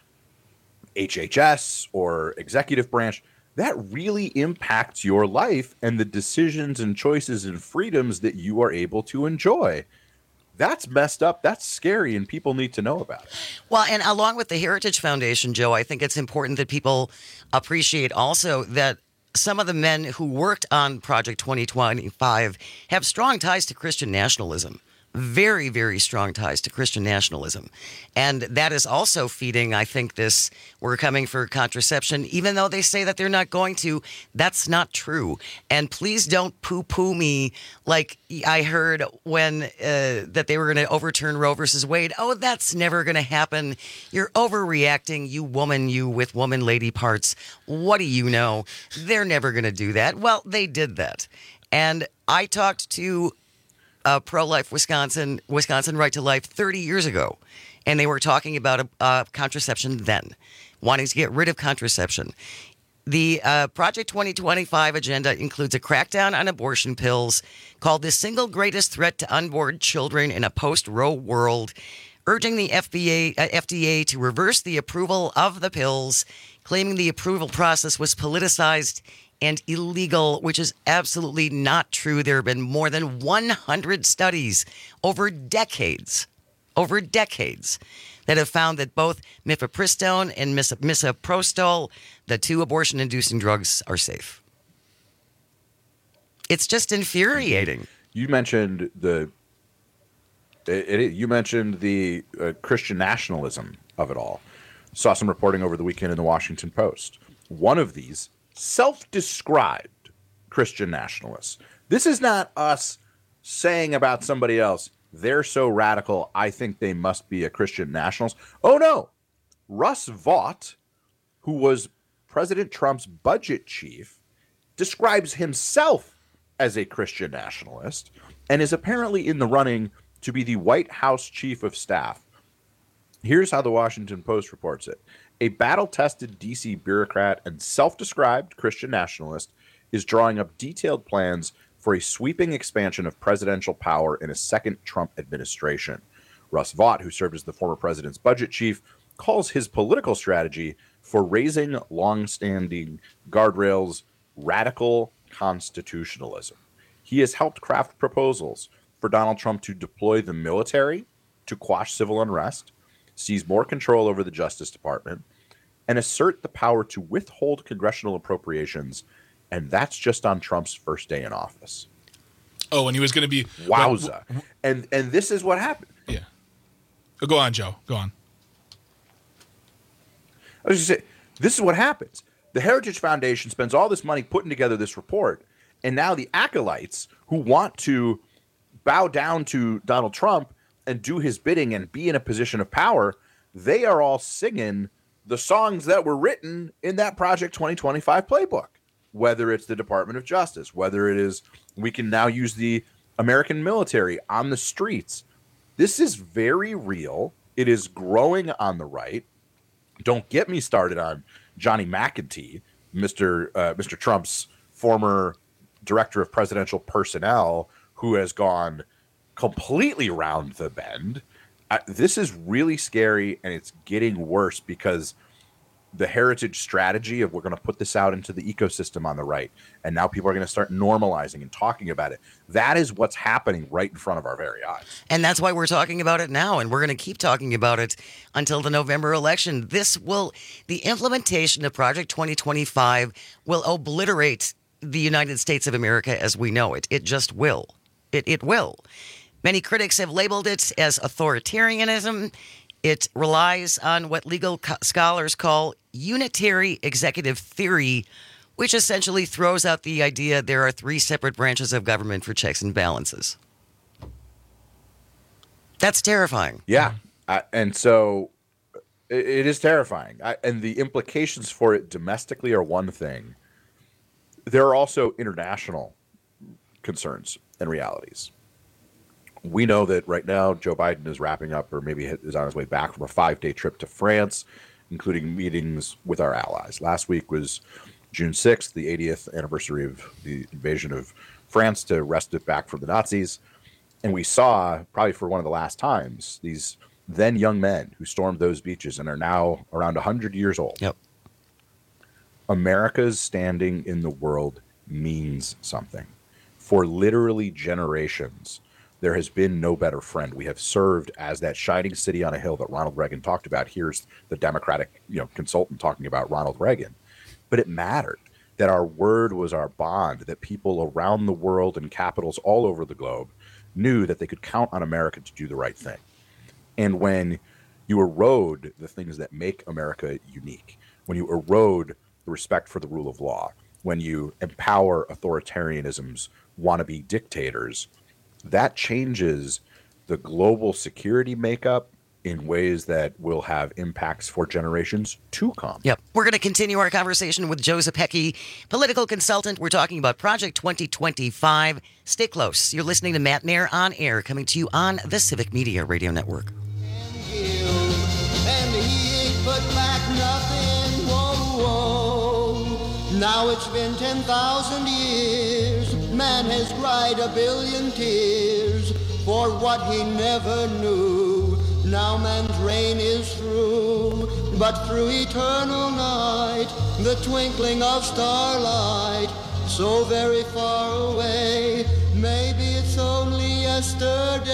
H H S or executive branch. That really impacts your life and the decisions and choices and freedoms that you are able to enjoy. That's messed up. That's scary, and people need to know about it. Well, and along with the Heritage Foundation, Joe, I think it's important that people appreciate also that some of the men who worked on Project twenty twenty-five have strong ties to Christian nationalism. Very, very strong ties to Christian nationalism. And that is also feeding, I think, this we're coming for contraception, even though they say that they're not going to. That's not true. And please don't poo-poo me like I heard when uh, that they were going to overturn Roe versus Wade. Oh, that's never going to happen. You're overreacting, you woman, you with woman lady parts. What do you know? They're never going to do that. Well, they did that. And I talked to Uh, Pro-Life Wisconsin, Wisconsin Right to Life thirty years ago. And they were talking about uh, contraception then, wanting to get rid of contraception. The uh, Project twenty twenty-five agenda includes a crackdown on abortion pills, called the single greatest threat to unborn children in a post-Roe world, urging the F B A, uh, F D A to reverse the approval of the pills, claiming the approval process was politicized and illegal, which is absolutely not true. There have been more than one hundred studies over decades, over decades, that have found that both mifepristone and mis- misoprostol, the two abortion-inducing drugs, are safe. It's just infuriating. You mentioned the it, it, you mentioned the uh, Christian nationalism of it all. Saw some reporting over the weekend in the Washington Post. One of these self-described Christian nationalists. This is not us saying about somebody else, they're so radical, I think they must be a Christian nationalist. Oh, no. Russ Vought, who was President Trump's budget chief, describes himself as a Christian nationalist and is apparently in the running to be the White House chief of staff. Here's how the Washington Post reports it. A battle-tested D C bureaucrat and self-described Christian nationalist is drawing up detailed plans for a sweeping expansion of presidential power in a second Trump administration. Russ Vought, who served as the former president's budget chief, calls his political strategy for raising long-standing guardrails radical constitutionalism. He has helped craft proposals for Donald Trump to deploy the military to quash civil unrest, seize more control over the Justice Department, and assert the power to withhold congressional appropriations, and that's just on Trump's first day in office. Oh, and he was going to be... Wowza. Well, and and this is what happened. Yeah. Oh, go on, Joe. Go on. I was just saying, this is what happens. The Heritage Foundation spends all this money putting together this report, and now the acolytes who want to bow down to Donald Trump and do his bidding and be in a position of power, they are all singing the songs that were written in that Project twenty twenty-five playbook, whether it's the Department of Justice, whether it is we can now use the American military on the streets. This is very real. It is growing on the right. Don't get me started on Johnny McEntee, Mister Uh, Mister Trump's former director of presidential personnel, who has gone completely round the bend. Uh, this is really scary, and it's getting worse because the heritage strategy of we're going to put this out into the ecosystem on the right, and now people are going to start normalizing and talking about it. That is what's happening right in front of our very eyes. And that's why we're talking about it now, and we're going to keep talking about it until the November election. This will, the implementation of Project twenty twenty-five will obliterate the United States of America as we know it. It just will. It, it will. Many critics have labeled it as authoritarianism. It relies on what legal co- scholars call unitary executive theory, which essentially throws out the idea there are three separate branches of government for checks and balances. That's terrifying. Yeah. Uh, and so it, it is terrifying. I, and the implications for it domestically are one thing. There are also international concerns and realities. We know that right now Joe Biden is wrapping up, or maybe is on his way back from a five-day trip to France, including meetings with our allies. Last week was June sixth, the eightieth anniversary of the invasion of France to wrest it back from the Nazis. And we saw, probably for one of the last times, these then young men who stormed those beaches and are now around one hundred years old. Yep. America's standing in the world means something. For literally generations, there has been no better friend. We have served as that shining city on a hill that Ronald Reagan talked about. Here's the Democratic, you know, consultant talking about Ronald Reagan. But it mattered that our word was our bond, that people around the world and capitals all over the globe knew that they could count on America to do the right thing. And when you erode the things that make America unique, when you erode the respect for the rule of law, when you empower authoritarianism's wannabe dictators, that changes the global security makeup in ways that will have impacts for generations to come. Yep. We're going to continue our conversation with Joe Zepecki, political consultant. We're talking about Project twenty twenty-five. Stay close. You're listening to Matt Nair on Air, coming to you on the Civic Media Radio Network. And he ain't put back nothing, whoa, whoa. Now it's been ten thousand years. Man has cried a billion tears for what he never knew. Now man's reign is through, but through eternal night, the twinkling of starlight, so very far away, maybe it's only yesterday.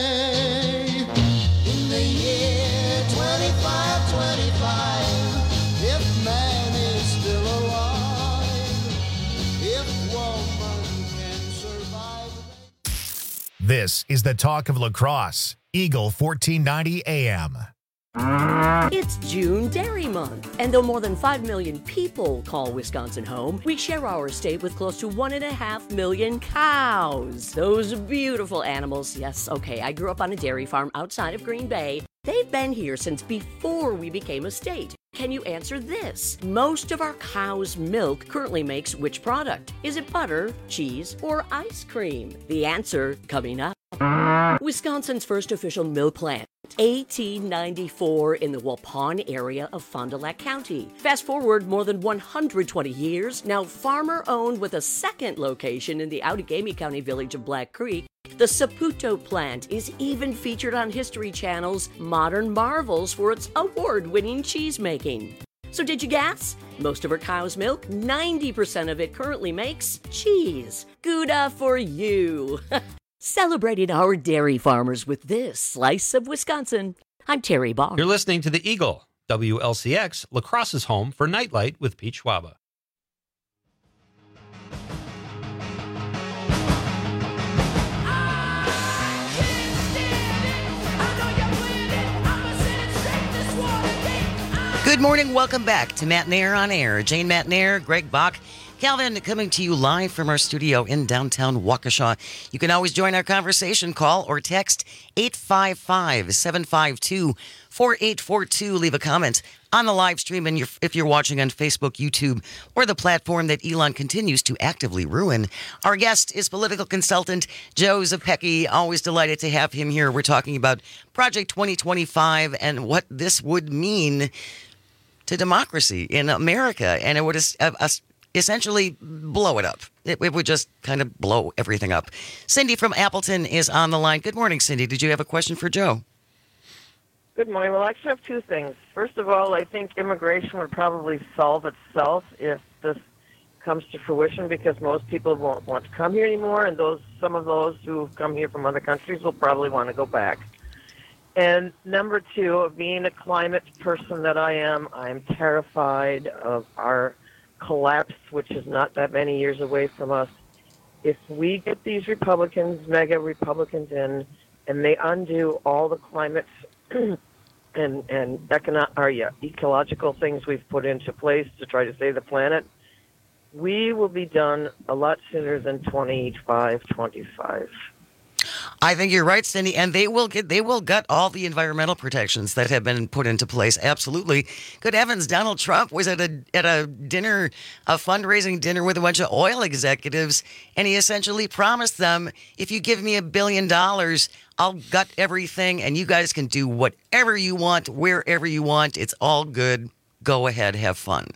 In the year twenty-five twenty-five, if man is still alive, if woman can survive. This is the talk of La Crosse, Eagle fourteen ninety A M. It's June Dairy Month, and though more than five million people call Wisconsin home, we share our state with close to one and a half million cows. Those beautiful animals. Yes, okay, I grew up on a dairy farm outside of Green Bay. They've been here since before we became a state. Can you answer this? Most of our cow's milk currently makes which product? Is it butter, cheese, or ice cream? The answer coming up. Wisconsin's first official milk plant, eighteen ninety-four, in the Waupun area of Fond du Lac County. Fast forward more than one hundred twenty years, now farmer-owned with a second location in the Outagamie County village of Black Creek. The Saputo plant is even featured on History Channel's Modern Marvels for its award-winning cheese making. So did you guess? Most of our cow's milk, ninety percent of it currently makes cheese. Gouda for you! Celebrating our dairy farmers with this slice of Wisconsin. I'm Terry Bong. You're listening to The Eagle, W L C X, La Crosse's home for Nightlight with Pete Schwaba. Good morning. Welcome back to Matt Nair on Air. Jane Matt Nair, Greg Bach, Calvin coming to you live from our studio in downtown Waukesha. You can always join our conversation. Call or text eight five five, seven five two, four eight four two. Leave a comment on the live stream and if you're watching on Facebook, YouTube, or the platform that Elon continues to actively ruin. Our guest is political consultant Joe Zepecki. Always delighted to have him here. We're talking about Project twenty twenty-five and what this would mean to democracy in America. And it would uh, uh, essentially blow it up. It, it would just kind of blow everything up. Cindy from Appleton is on the line. Good morning, Cindy. Did you have a question for Joe? Good morning. Well, I actually have two things. First of all, I think immigration would probably solve itself if this comes to fruition because most people won't want to come here anymore, and those some of those who come here from other countries will probably want to go back. And number two, being a climate person that I am, I'm terrified of our collapse, which is not that many years away from us. If we get these Republicans, mega Republicans in, and they undo all the climate and and econo- or, yeah, ecological things we've put into place to try to save the planet, we will be done a lot sooner than twenty-five, twenty-five. I think you're right, Cindy, and they will get they will gut all the environmental protections that have been put into place. Absolutely. Good heavens, Donald Trump was at a at a dinner, a fundraising dinner with a bunch of oil executives, and he essentially promised them, if you give me a billion dollars, I'll gut everything, and you guys can do whatever you want, wherever you want. It's all good. Go ahead, have fun.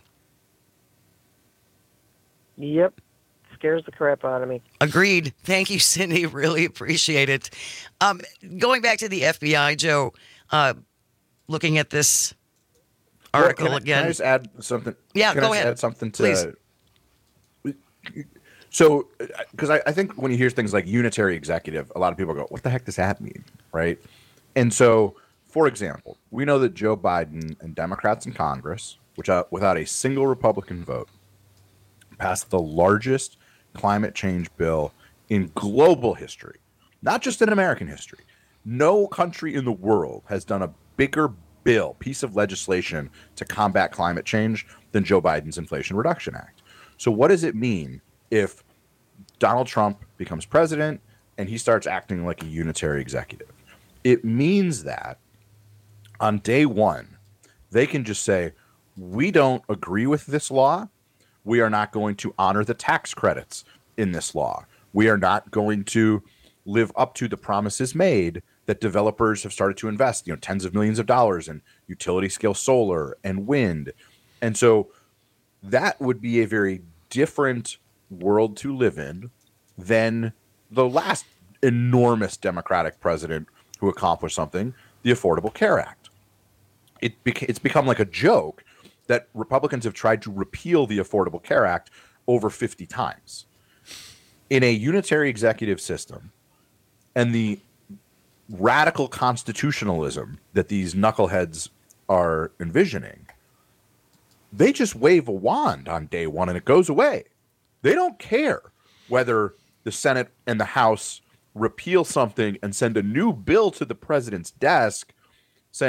Yep. Scares the crap out of me. Agreed. Thank you, Cindy. Really appreciate it. Um, going back to the F B I, Joe, uh, looking at this article well, can I, again. Can I just add something? Yeah, can go I just ahead. Add something to. Please. So, because I, I think when you hear things like unitary executive, a lot of people go, "What the heck does that mean?" Right? And so, for example, we know that Joe Biden and Democrats in Congress, which uh, without a single Republican vote, passed the largest climate change bill in global history, not just in American history. No country in the world has done a bigger bill, piece of legislation to combat climate change than Joe Biden's Inflation Reduction Act. So what does it mean if Donald Trump becomes president and he starts acting like a unitary executive? It means that on day one, they can just say, we don't agree with this law. We are not going to honor the tax credits in this law. We are not going to live up to the promises made that developers have started to invest, you know, tens of millions of dollars in utility scale solar and wind. And so that would be a very different world to live in than the last enormous Democratic president who accomplished something, the Affordable Care Act. It beca- it's become like a joke that Republicans have tried to repeal the Affordable Care Act over fifty times. In a unitary executive system and the radical constitutionalism that these knuckleheads are envisioning, they just wave a wand on day one and it goes away. They don't care whether the Senate and the House repeal something and send a new bill to the president's desk saying,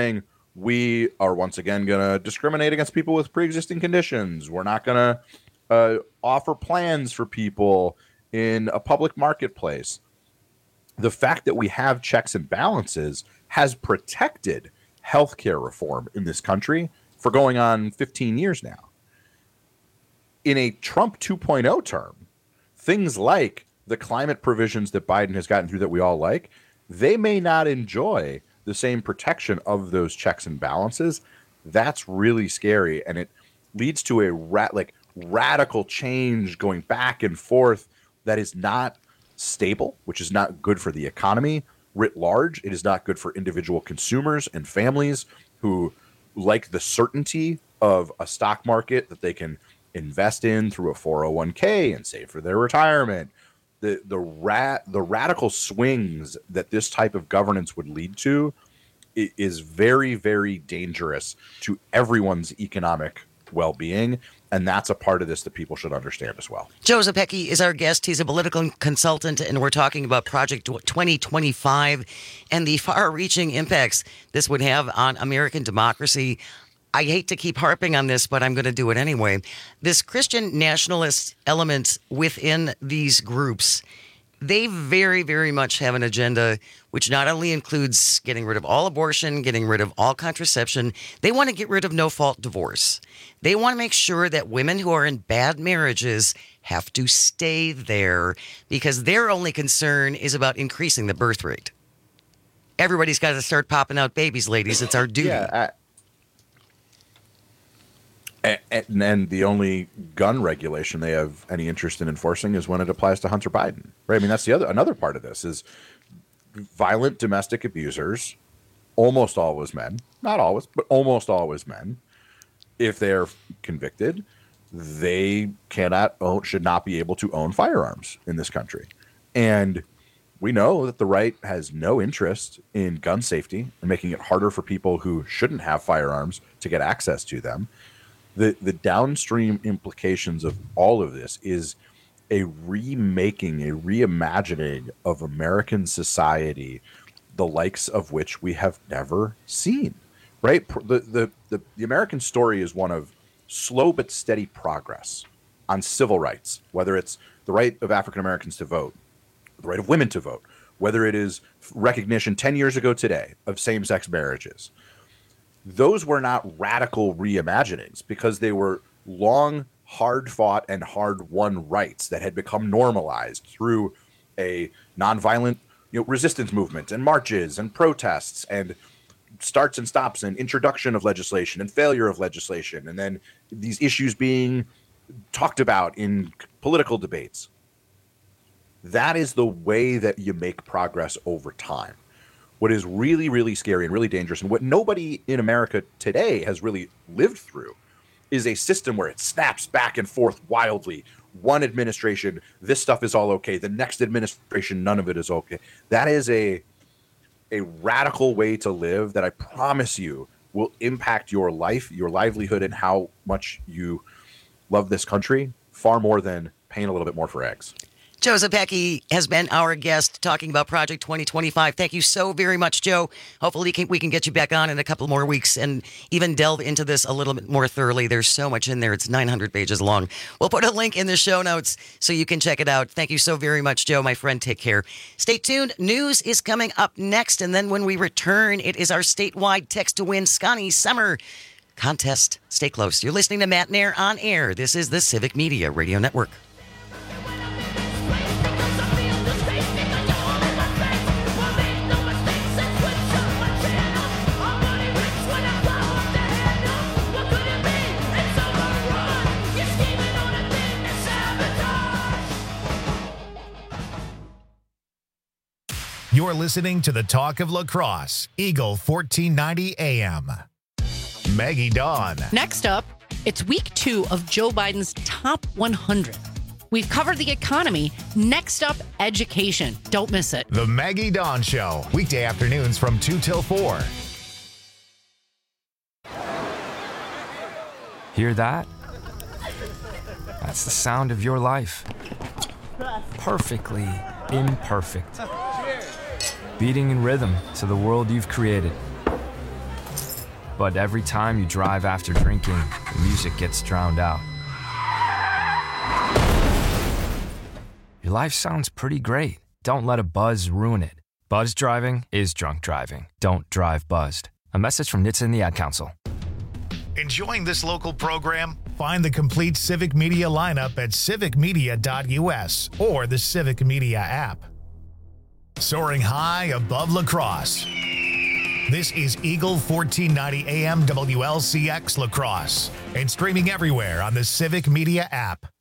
we are once again going to discriminate against people with pre-existing conditions. We're not going to uh, offer plans for people in a public marketplace. The fact that we have checks and balances has protected healthcare reform in this country for going on fifteen years now. In a Trump two point oh term, things like the climate provisions that Biden has gotten through that we all like, they may not enjoy the same protection of those checks and balances. That's really scary, and it leads to a rat like radical change going back and forth that is not stable, which is not good for the economy writ large. It is not good for individual consumers and families who like the certainty of a stock market that they can invest in through a four oh one k and save for their retirement. The the rat the radical swings that this type of governance would lead to is very, very dangerous to everyone's economic well-being, and that's a part of this that people should understand as well. Joe Zepecki is our guest. He's a political consultant, and we're talking about Project twenty twenty-five and the far-reaching impacts this would have on American democracy. I hate to keep harping on this, but I'm going to do it anyway. This Christian nationalist element within these groups, they very, very much have an agenda which not only includes getting rid of all abortion, getting rid of all contraception, they want to get rid of no-fault divorce. They want to make sure that women who are in bad marriages have to stay there because their only concern is about increasing the birth rate. Everybody's got to start popping out babies, ladies. It's our duty. Yeah, I- And, and the only gun regulation they have any interest in enforcing is when it applies to Hunter Biden, right? I mean, that's the other another part of this is violent domestic abusers, almost always men, not always, but almost always men. If they're convicted, they cannot own, should not be able to own firearms in this country. And we know that the right has no interest in gun safety and making it harder for people who shouldn't have firearms to get access to them. The the downstream implications of all of this is a remaking, a reimagining of American society, the likes of which we have never seen, right? The, the, the, the American story is one of slow but steady progress on civil rights, whether it's the right of African Americans to vote, the right of women to vote, whether it is recognition ten years ago today of same-sex marriages. Those were not radical reimaginings because they were long, hard-fought and hard-won rights that had become normalized through a nonviolent, you know, resistance movement and marches and protests and starts and stops and introduction of legislation and failure of legislation, and then these issues being talked about in political debates. That is the way that you make progress over time. What is really, really scary and really dangerous, and what nobody in America today has really lived through, is a system where it snaps back and forth wildly. One administration, this stuff is all okay. The next administration, none of it is okay. That is a, a radical way to live that I promise you will impact your life, your livelihood, and how much you love this country far more than paying a little bit more for eggs. Joe Zepecki has been our guest talking about Project twenty twenty-five. Thank you so very much, Joe. Hopefully we can get you back on in a couple more weeks and even delve into this a little bit more thoroughly. There's so much in there. It's nine hundred pages long. We'll put a link in the show notes so you can check it out. Thank you so very much, Joe, my friend. Take care. Stay tuned. News is coming up next. And then when we return, it is our statewide Text to Win Scotty Summer contest. Stay close. You're listening to Matt Nair on Air. This is the Civic Media Radio Network. You're listening to the Talk of La Crosse, Eagle fourteen ninety A M. Maggie Dawn. Next up, it's week two of Joe Biden's top one hundred. We've covered the economy. Next up, education. Don't miss it. The Maggie Dawn Show, weekday afternoons from two till four. Hear that? That's the sound of your life. Perfectly imperfect. Beating in rhythm to the world you've created. But every time you drive after drinking, the music gets drowned out. Your life sounds pretty great. Don't let a buzz ruin it. Buzz driving is drunk driving. Don't drive buzzed. A message from N H T S A and the Ad Council. Enjoying this local program? Find the complete Civic Media lineup at civic media dot U S or the Civic Media app. Soaring high above La Crosse. This is Eagle fourteen ninety A M W L C X La Crosse and streaming everywhere on the Civic Media app.